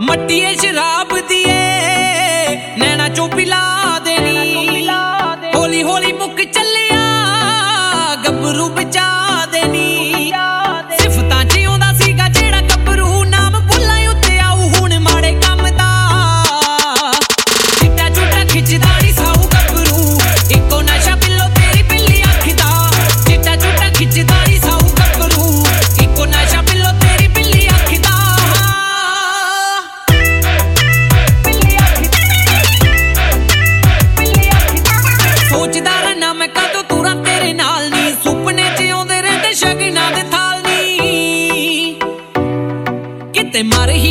ਮੱਟੀਏ ਸ਼ਰਾਬ ਦੀਏ ਨੈਣਾ ਚੋਂ ਪਿਲਾ ਦੇਣੀ, ਹੌਲੀ ਹੌਲੀ ਮੁੱਕ ਚੱਲਿਆ ਗੱਭਰੂ ਬਚਾ ਦੇਣੀ। ਸਿਫਤਾਂ ਚ ਆਉਂਦਾ ਸੀਗਾ ਜਿਹੜਾ ਗੱਭਰੂ, ਨਾਮ ਭੁੱਲਾਂ ਉੱਤੇ ਆਊ ਹੁਣ ਮਾੜੇ ਕੰਮ ਦਾ। ਚਿੱਟਾ ਚੁੱਟਾ ਖਿੱਚਦਾ ਨੀ ਸਾਊ ਗੱਭਰੂ, ਇੱਕੋ ਨਸ਼ਾ ਪਿੱਲੋ ਤੇਰੀ ਪਿੱਲੀ ਅੱਖ ਦਾ। ਚਿੱਟਾ ਚੁੱਟਾ ਖਿੱਚਦਾ ਨੀ ਸਾਊ ਗੱਭਰੂ, ਇੱਕੋ ਨਸ਼ਾ ਪਿੱਲੋ ਤੇਰੀ ਪਿੱਲੀ ਅੱਖ ਦਾ। ਸੋਚਦਾ ਰਹਿਣਾ ਮੈਂ ਕਦੋਂ ਤੁਰਾਂ ਤੇਰੇ ਨਾਲ ਨੀ, ਸੁਪਨੇ ਚ ਆਉਂਦੇ ਰਹਿੰਦੇ ਸ਼ਗਨਾਂ ਦੇ ਥਾਲ ਨੀ। ਕਿਤੇ ਮਰ ਹੀ